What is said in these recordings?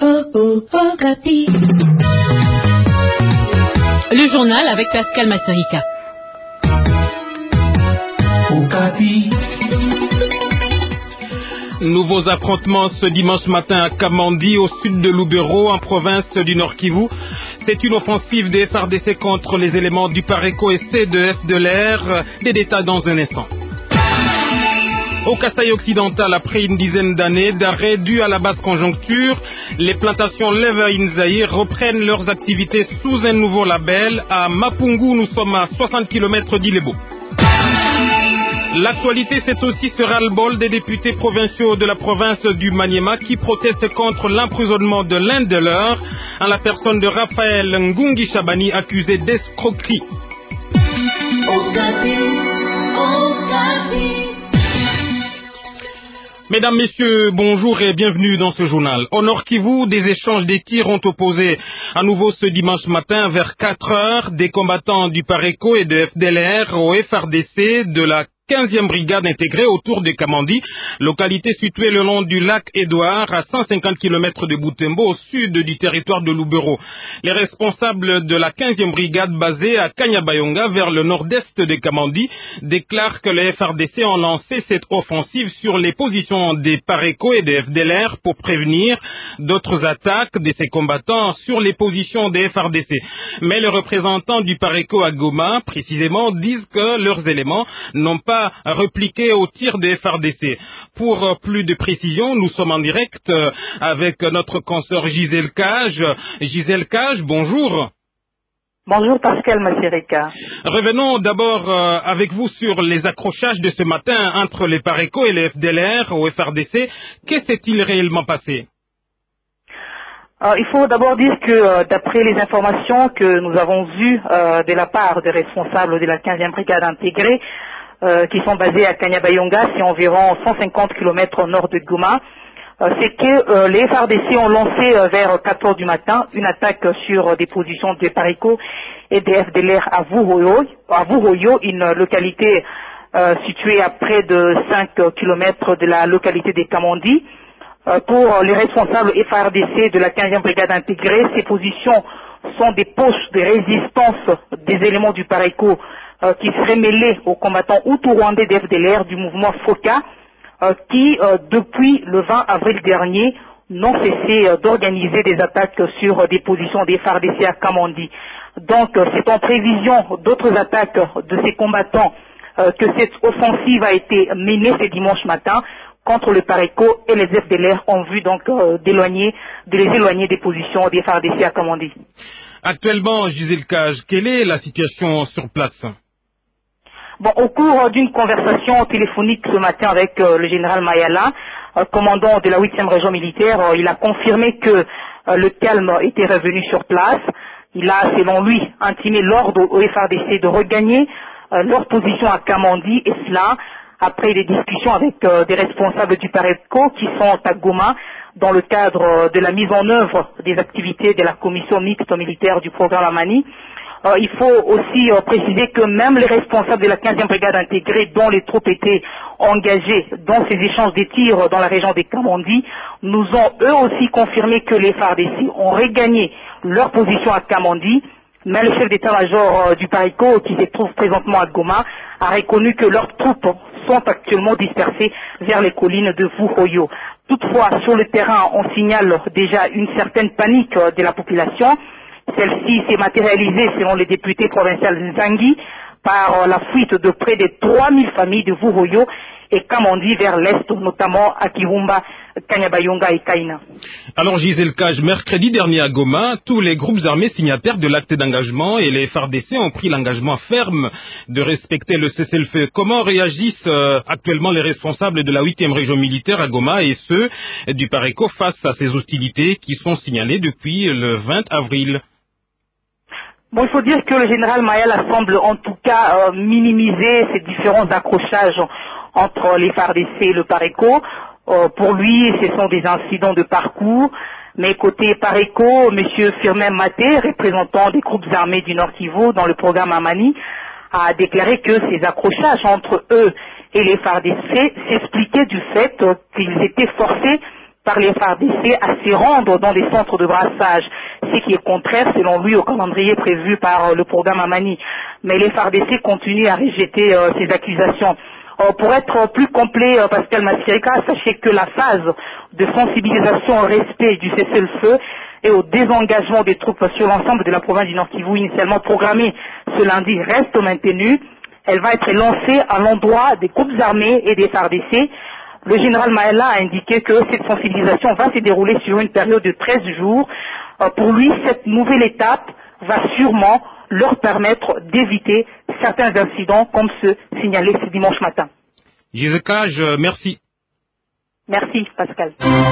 Okapi. Le journal avec Pascal Masserica. Okapi. Nouveaux affrontements ce dimanche matin à Kamandi, au sud de Lubero, en province du Nord Kivu. C'est une offensive des FARDC contre les éléments du Pareco et CDF de l'air. Des détails dans un instant. Au Kasaï occidental, après une dizaine d'années d'arrêt dû à la basse conjoncture, les plantations Leva-Inzaï reprennent leurs activités sous un nouveau label. À Mapungu, nous sommes à 60 km d'Ilebo. L'actualité, c'est aussi ce ras-le-bol des députés provinciaux de la province du Maniema qui protestent contre l'emprisonnement de l'un de leurs, en la personne de Raphaël Ngungi Chabani, accusé d'escroquerie. Mesdames, Messieurs, bonjour et bienvenue dans ce journal. Au Nord Kivu, des échanges des tirs ont opposé à nouveau ce dimanche matin vers 4 heures des combattants du Pareco et de FDLR au FRDC de la 15e brigade intégrée autour de Kamandi, localité située le long du lac Édouard à 150 km de Butembo au sud du territoire de Lubero. Les responsables de la 15e brigade basée à Kanyabayonga vers le nord-est de Kamandi déclarent que les FRDC ont lancé cette offensive sur les positions des Pareco et des FDLR pour prévenir d'autres attaques de ces combattants sur les positions des FRDC. Mais les représentants du Pareco à Goma, précisément, disent que leurs éléments n'ont pas repliqué au tir des FARDC. Pour plus de précision, nous sommes en direct avec notre consoeur Gisèle Cage. Gisèle Cage, bonjour. Bonjour Pascal Masserica. Revenons d'abord avec vous sur les accrochages de ce matin entre les Pareco et les FDLR au FRDC. Que s'est-il réellement passé? Il faut d'abord dire que d'après les informations que nous avons vues de la part des responsables de la 15e brigade intégrée, qui sont basés à Kanyabayonga, c'est environ 150 km au nord de Goma, c'est que les FARDC ont lancé vers 4 heures du matin une attaque sur des positions de Pareco et des FDLR à Vuhoyo, une localité située à près de 5 km de la localité de Kamandi. Pour les responsables FARDC de la 15e brigade intégrée, ces positions sont des poches de résistance des éléments du Pareco qui seraient mêlés aux combattants hutu-rwandais d'FDLR du mouvement FOCA, qui, depuis le 20 avril dernier, n'ont cessé d'organiser des attaques sur des positions des FARDC à Kamandi. Donc, c'est en prévision d'autres attaques de ces combattants que cette offensive a été menée ce dimanche matin contre le Pareco et les FDLR en vue donc de les éloigner des positions des FARDC à Kamandi. Actuellement, Gisèle Cage, quelle est la situation sur place? Bon, au cours d'une conversation téléphonique ce matin avec le général Mayala, commandant de la 8e région militaire, il a confirmé que le calme était revenu sur place. Il a, selon lui, intimé l'ordre au FARDC de regagner leur position à Kamandi, et cela après des discussions avec des responsables du Pareco qui sont à Goma dans le cadre de la mise en œuvre des activités de la commission mixte militaire du programme Amani. Il faut aussi préciser que même les responsables de la 15e brigade intégrée, dont les troupes étaient engagées dans ces échanges de tirs dans la région des Kamandi, nous ont eux aussi confirmé que les FARDC ont regagné leur position à Kamandi, mais le chef d'état-major du Pareco, qui se trouve présentement à Goma, a reconnu que leurs troupes sont actuellement dispersées vers les collines de Vuhoyo. Toutefois, sur le terrain, on signale déjà une certaine panique de la population. Celle-ci s'est matérialisée, selon les députés provinciaux Nzangi, par la fuite de près de 3000 familles de Vuhoyo et Kamandi vers l'est, notamment à Kirumba, Kanyabayonga et Kaina. Alors Gisèle Cage, mercredi dernier à Goma, tous les groupes armés signataires de l'acte d'engagement et les FARDC ont pris l'engagement ferme de respecter le cessez-le-feu. Comment réagissent actuellement les responsables de la 8e région militaire à Goma et ceux du Pareco face à ces hostilités qui sont signalées depuis le 20 avril? Bon, il faut dire que le général Mayala semble en tout cas minimiser ces différents accrochages entre les FARDC et le Pareco. Pour lui, ce sont des incidents de parcours. Mais côté Pareco, M. Firmin Maté, représentant des groupes armés du Nord Kivu dans le programme Amani, a déclaré que ces accrochages entre eux et les FARDC s'expliquaient du fait qu'ils étaient forcés par les FARDC à s'y rendre dans des centres de brassage, ce qui est contraire selon lui au calendrier prévu par le programme Amani. Mais les FARDC continuent à rejeter ces accusations. Pour être plus complet, Pascal Massirika, sachez que la phase de sensibilisation au respect du cessez-le-feu et au désengagement des troupes sur l'ensemble de la province du Nord Kivu, initialement programmée ce lundi, reste maintenue. Elle va être lancée à l'endroit des groupes armés et des FARDC. Le général Maëla a indiqué que cette sensibilisation va se dérouler sur une période de 13 jours. Pour lui, cette nouvelle étape va sûrement leur permettre d'éviter certains incidents comme ceux signalés ce dimanche matin. Gisèle, merci. Merci, Pascal.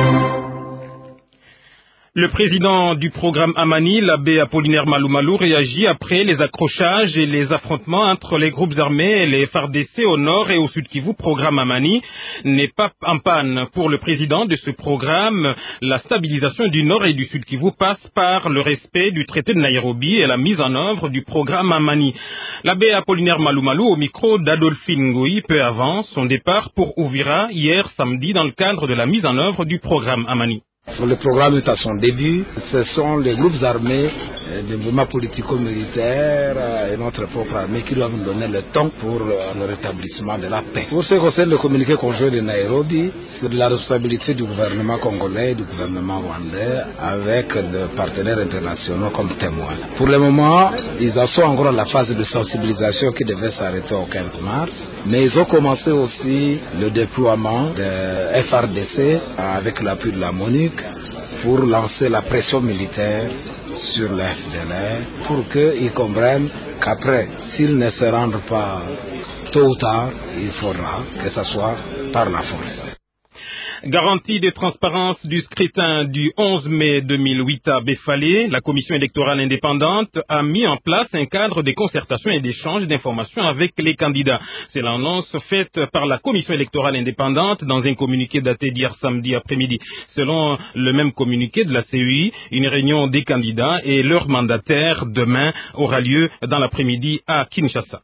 Le président du programme Amani, l'abbé Apollinaire Malumalou, réagit après les accrochages et les affrontements entre les groupes armés et les FARDC au nord et au sud Kivu. Programme Amani n'est pas en panne. Pour le président de ce programme, la stabilisation du nord et du sud Kivu passe par le respect du traité de Nairobi et la mise en œuvre du programme Amani. L'abbé Apollinaire Malumalou au micro d'Adolphine Ngoï peu avant son départ pour Ouvira hier samedi dans le cadre de la mise en œuvre du programme Amani. Le programme est à son début. Ce sont les groupes armés, des mouvements politico-militaires et notre propre armée qui doivent nous donner le temps pour le rétablissement de la paix. Pour ce qui concerne le communiqué conjoint de Nairobi, c'est de la responsabilité du gouvernement congolais et du gouvernement rwandais avec des partenaires internationaux comme témoins. Pour le moment, ils en sont encore à la phase de sensibilisation qui devait s'arrêter au 15 mars, mais ils ont commencé aussi le déploiement de FARDC avec l'appui de la MONUC pour lancer la pression militaire sur le FDLR pour qu'ils comprennent qu'après, s'ils ne se rendent pas tôt ou tard, il faudra que ce soit par la force. Garantie de transparence du scrutin du 11 mai 2008 à Befalé, la commission électorale indépendante a mis en place un cadre de concertation et d'échange d'informations avec les candidats. C'est l'annonce faite par la commission électorale indépendante dans un communiqué daté d'hier samedi après-midi. Selon le même communiqué de la CEI, une réunion des candidats et leurs mandataires demain aura lieu dans l'après-midi à Kinshasa.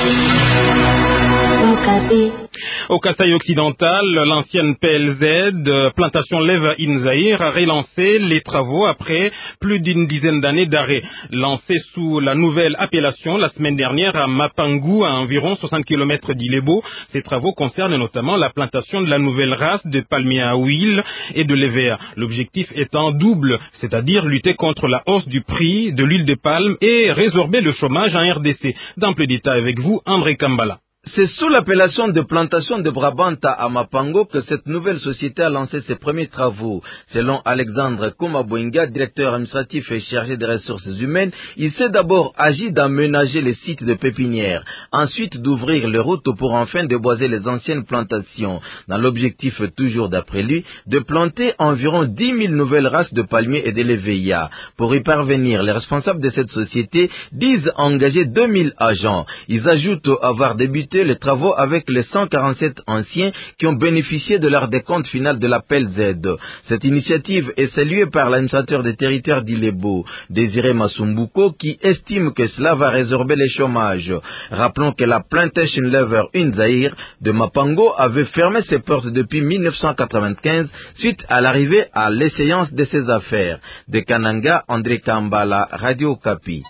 Au Kasaï occidental, l'ancienne PLZ, plantation Lève Inzaïr, a relancé les travaux après plus d'une dizaine d'années d'arrêt. Lancé sous la nouvelle appellation la semaine dernière à Mapangou, à environ 60 km d'Ilebo, ces travaux concernent notamment la plantation de la nouvelle race de palmiers à huile et de l'EVA. L'objectif étant double, c'est-à-dire lutter contre la hausse du prix de l'huile de palme et résorber le chômage en RDC. Dans plus de détails avec vous, André Kambala. C'est sous l'appellation de plantation de Brabanta à Mapango que cette nouvelle société a lancé ses premiers travaux. Selon Alexandre Komabouinga, directeur administratif et chargé des ressources humaines, il s'est d'abord agi d'aménager les sites de pépinières, ensuite d'ouvrir les routes pour enfin déboiser les anciennes plantations, dans l'objectif toujours d'après lui, de planter environ 10 000 nouvelles races de palmiers et de l'EVIA. Pour y parvenir, les responsables de cette société disent engager 2000 agents. Ils ajoutent avoir débuté les travaux avec les 147 anciens qui ont bénéficié de leur décompte final de l'appel Z. Cette initiative est saluée par l'administrateur des territoires d'Ilebo, Désiré Masumbuko, qui estime que cela va résorber les chômages. Rappelons que la Plantation Lever Inzaïr de Mapango avait fermé ses portes depuis 1995 suite à l'arrivée à l'échéance de ses affaires. De Kananga, André Kambala, Radio Okapi.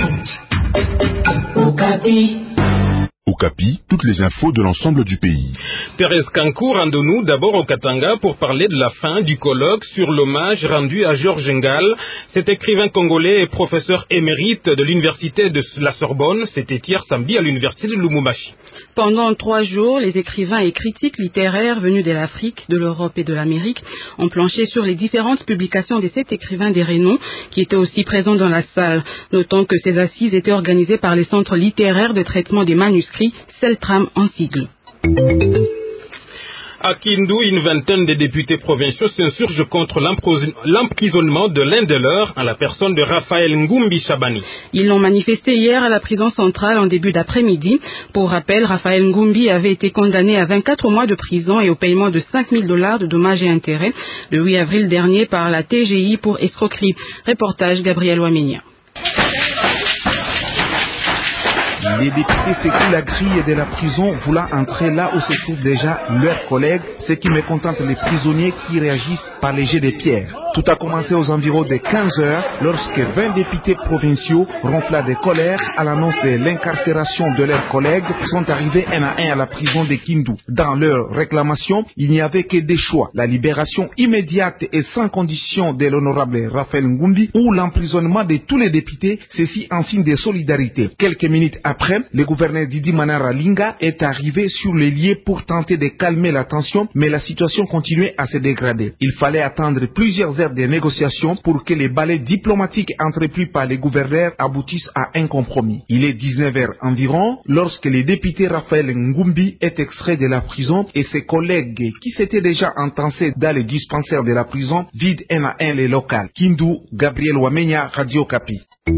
Okapi, toutes les infos de l'ensemble du pays. Thérèse Kankou, rendons-nous d'abord au Katanga pour parler de la fin du colloque sur l'hommage rendu à Georges Ngal. Cet écrivain congolais et professeur émérite de l'université de la Sorbonne, c'était hier samedi à l'université de Lubumbashi. Pendant 3 jours, les écrivains et critiques littéraires venus de l'Afrique, de l'Europe et de l'Amérique ont planché sur les différentes publications de cet écrivain des Rénons qui étaient aussi présents dans la salle. Notons que ces assises étaient organisées par les centres littéraires de traitement des manuscrits, CELTRAM en sigle. À Kindu, une vingtaine de députés provinciaux s'insurgent contre l'emprisonnement de l'un de leurs, en la personne de Raphaël Ngumbi Chabani. Ils l'ont manifesté hier à la prison centrale en début d'après-midi. Pour rappel, Raphaël Ngumbi avait été condamné à 24 mois de prison et au paiement de $5 000 de dommages et intérêts le 8 avril dernier par la TGI pour escroquerie. Reportage Gabriel Ouamenia. Les députés secouent la grille de la prison, voulant entrer là où se trouvent déjà leurs collègues, ce qui mécontente les prisonniers qui réagissent par les jets de pierres. Tout a commencé aux environs de 15 heures lorsque 20 députés provinciaux, ronflants de colère à l'annonce de l'incarcération de leurs collègues, sont arrivés un à un à la prison de Kindu. Dans leur réclamation, il n'y avait que des choix. La libération immédiate et sans condition de l'honorable Raphaël Ngumbi ou l'emprisonnement de tous les députés, ceci en signe de solidarité. Quelques minutes après, le gouverneur Didi Manara Linga est arrivé sur les lieux pour tenter de calmer la tension, mais la situation continuait à se dégrader. Il fallait attendre plusieurs heures de négociations pour que les balais diplomatiques entrepris par les gouverneurs aboutissent à un compromis. Il est 19h environ lorsque le député Raphaël Ngumbi est extrait de la prison et ses collègues qui s'étaient déjà entassés dans les dispensaires de la prison vident un à un les locales. Kindu, Gabriel Wamenya, Radio Kapi.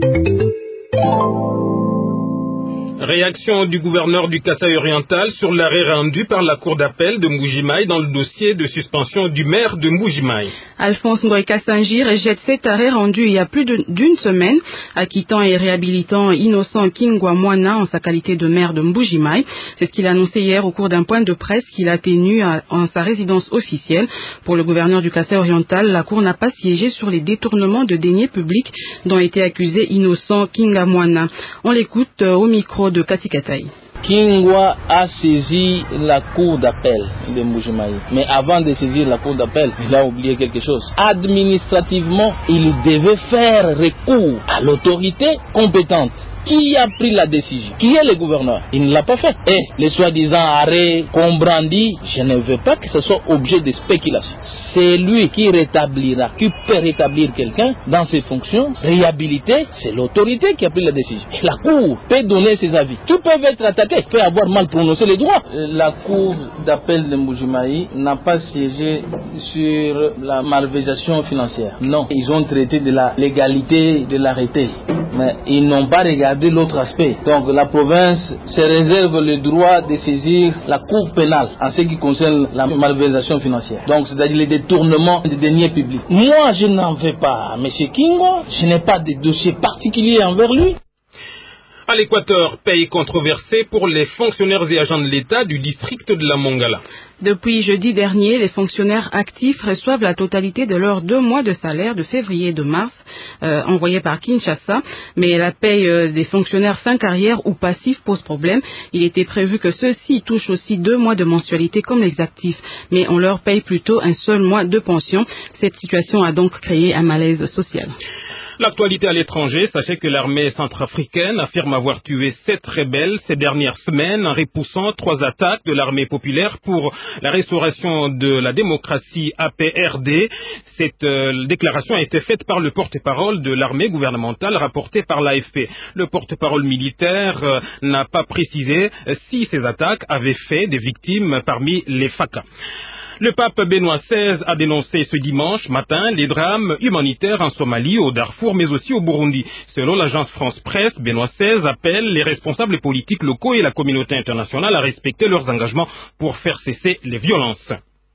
Réaction du gouverneur du Kasaï oriental sur l'arrêt rendu par la cour d'appel de Mbujimaï dans le dossier de suspension du maire de Mbujimaï. Alphonse Ngoï Kassanji rejette cet arrêt rendu il y a plus d'une semaine, acquittant et réhabilitant Innocent Kingwa Mwana en sa qualité de maire de Mbujimaï. C'est ce qu'il a annoncé hier au cours d'un point de presse qu'il a tenu en sa résidence officielle. Pour le gouverneur du Kasaï oriental, la cour n'a pas siégé sur les détournements de deniers publics dont était accusé Innocent Kingwa Mwana. On l'écoute au micro de Katikataï. Kingwa a saisi la cour d'appel de Mbujimaï. Mais avant de saisir la cour d'appel, il a oublié quelque chose. Administrativement, il devait faire recours à l'autorité compétente. Qui a pris la décision? Qui est le gouverneur? Il ne l'a pas fait. Et les soi-disant arrêts qu'on brandit, je ne veux pas que ce soit objet de spéculation. C'est lui qui rétablira, qui peut rétablir quelqu'un dans ses fonctions, réhabiliter, c'est l'autorité qui a pris la décision. Et la cour peut donner ses avis. Qui peuvent être attaqués, peut avoir mal prononcé les droits. La cour d'appel de Mbujimaï n'a pas siégé sur la malversation financière. Non, ils ont traité de la légalité de l'arrêté. Mais ils n'ont pas regardé l'autre aspect. Donc la province se réserve le droit de saisir la cour pénale en ce qui concerne la malversation financière. Donc c'est-à-dire les détournements des deniers publics. Moi je n'en veux pas. M. Kingo, je n'ai pas de dossier particulier envers lui. À l'Équateur, paye controversée pour les fonctionnaires et agents de l'État du district de la Mongala. Depuis jeudi dernier, les fonctionnaires actifs reçoivent la totalité de leurs 2 mois de salaire de février et de mars envoyés par Kinshasa. Mais la paye des fonctionnaires fin carrière ou passifs pose problème. Il était prévu que ceux-ci touchent aussi 2 mois de mensualité comme les actifs. Mais on leur paye plutôt un seul mois de pension. Cette situation a donc créé un malaise social. L'actualité à l'étranger, sachez que l'armée centrafricaine affirme avoir tué 7 rebelles ces dernières semaines en repoussant 3 attaques de l'armée populaire pour la restauration de la démocratie APRD. Cette déclaration a été faite par le porte-parole de l'armée gouvernementale rapporté par l'AFP. Le porte-parole militaire n'a pas précisé si ces attaques avaient fait des victimes parmi les FACA. Le pape Benoît XVI a dénoncé ce dimanche matin les drames humanitaires en Somalie, au Darfour, mais aussi au Burundi. Selon l'agence France Presse, Benoît XVI appelle les responsables politiques locaux et la communauté internationale à respecter leurs engagements pour faire cesser les violences.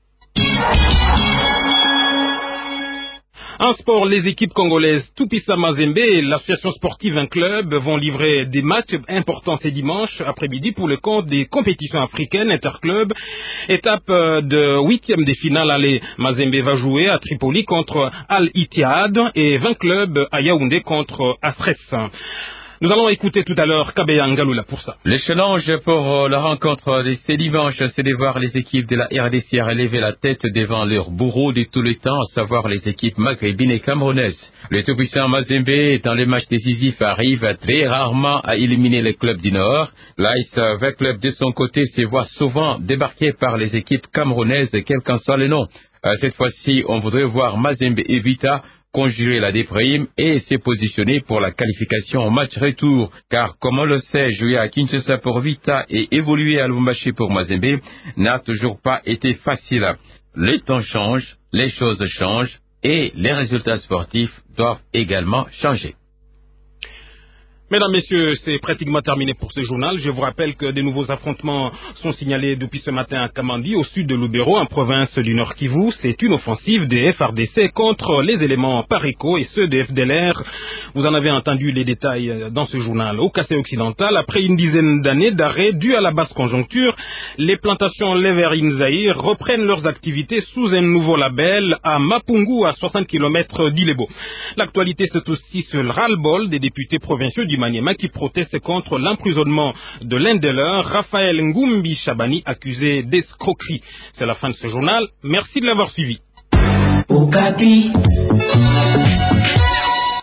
En sport, les équipes congolaises Tupisa Mazembe et l'association sportive Un Club vont livrer des matchs importants ce dimanche après-midi pour le compte des compétitions africaines interclubs. Étape de 8e des finales aller. Mazembe va jouer à Tripoli contre Al-Ittihad et 20 clubs à Yaoundé contre Astres. Nous allons écouter tout à l'heure Kabeya Ngaloula pour ça. Le challenge pour la rencontre de ce dimanche, c'est de voir les équipes de la RDC relever la tête devant leur bourreau de tous les temps, à savoir les équipes maghrébines et camerounaises. Le tout-puissant Mazembe, dans les matchs décisifs, arrive très rarement à éliminer les clubs du Nord. L'Ice 20 Club de son côté se voit souvent débarqué par les équipes camerounaises, quel qu'en soit le nom. Cette fois-ci, on voudrait voir Mazembe et Vita conjurer la déprime et se positionner pour la qualification au match retour. Car, comme on le sait, jouer à Kinshasa pour Vita et évoluer à Lubumbashi pour Mazembe n'a toujours pas été facile. Les temps changent, les choses changent et les résultats sportifs doivent également changer. Mesdames, Messieurs, c'est pratiquement terminé pour ce journal. Je vous rappelle que de nouveaux affrontements sont signalés depuis ce matin à Kamandi, au sud de Lubero, en province du Nord Kivu. C'est une offensive des FRDC contre les éléments Pareco et ceux de FDLR. Vous en avez entendu les détails dans ce journal. Au Kassai occidental, après une dizaine d'années d'arrêt dû à la basse conjoncture, les plantations Leverine Zahir reprennent leurs activités sous un nouveau label à Mapungu, à 60 km d'Ilebo. L'actualité, c'est aussi sur le ras-le-bol des députés provinciaux du Maniema qui protestent contre l'emprisonnement de l'un de leurs, Raphaël Ngumbi Chabani, accusé d'escroquerie. C'est la fin de ce journal. Merci de l'avoir suivi.